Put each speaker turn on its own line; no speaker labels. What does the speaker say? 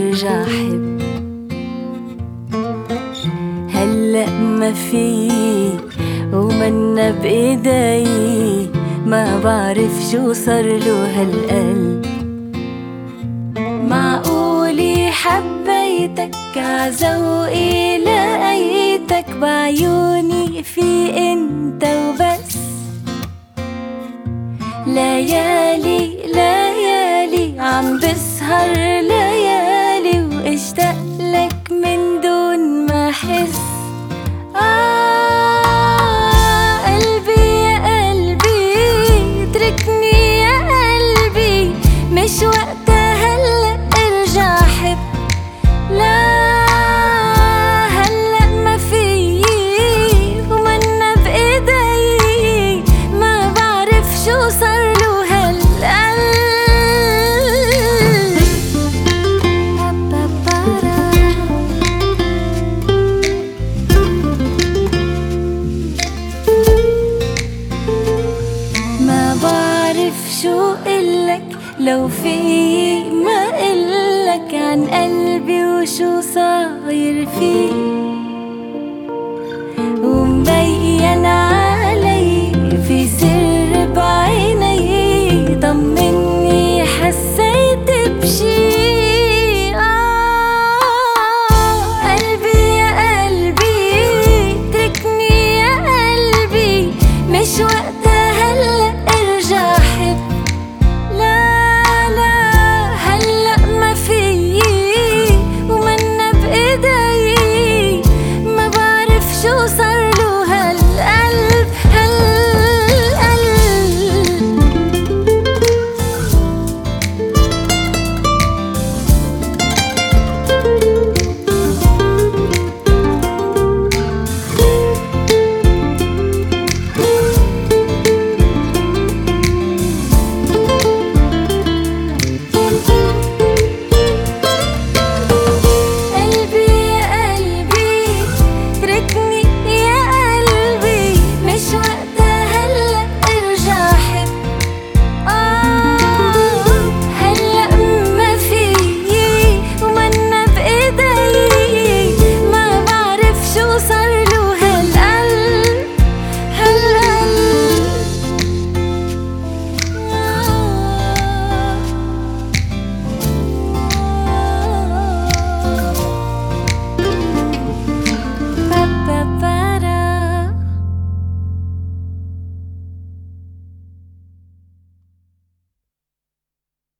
ارجع حب. هلأ ما في ومنا بإيدي، ما بعرف شو صارله هالقلب. معقولي حبيتك عذوقي لقيتك، بعيوني في انت وبس. ليالي ليالي عم بسهر ليالي، واشتاق لك من دون ما احس. قلبي يا قلبي اتركني يا قلبي، مش وقتها هلأ ارجع حب. لا هلأ ما في ومنا بإيدي، ما بعرف شو صارله هالقلب. ما بعرف شو قلك، لو في ما قلك عن قلبي وشو صاير فيه.